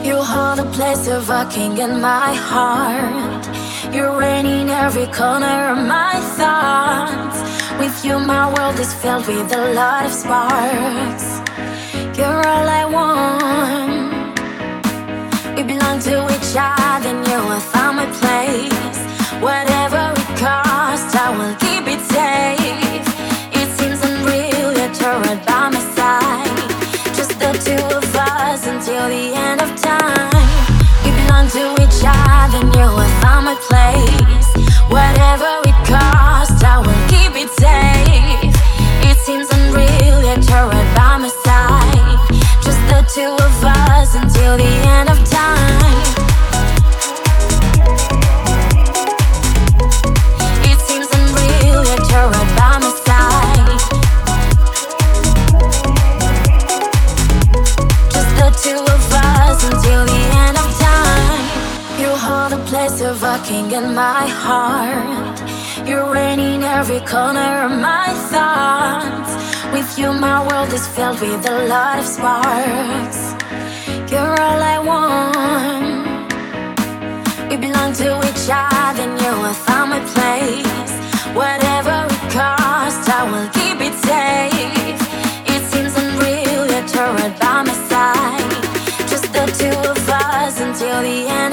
You hold a place of a king in my heart. You're reigning every corner of my thoughts. With you my world is filled with a lot of sparks. You're all I want. We belong to each other and you have found my place. Whatever it costs, I will keep it safe. It seems unreal yet you're right by my side. Just the two of us until the end of time. We belong to each other and you have found my place. Whatever it costs, I will keep it safe. It seems unreal yet you're right by my side. Just the two of us until the end of time. It seems unreal yet you're right by my side. Just the two of us until the end of time. You hold a place of a king in my heart. You're reigning every corner of my thoughts. With you my world is filled with a lot of sparks. You're all I want. We belong to each other and you have found my place. Whatever it costs, I will keep it safe. It seems unreal yet you're right by my side. Just the two of us until the end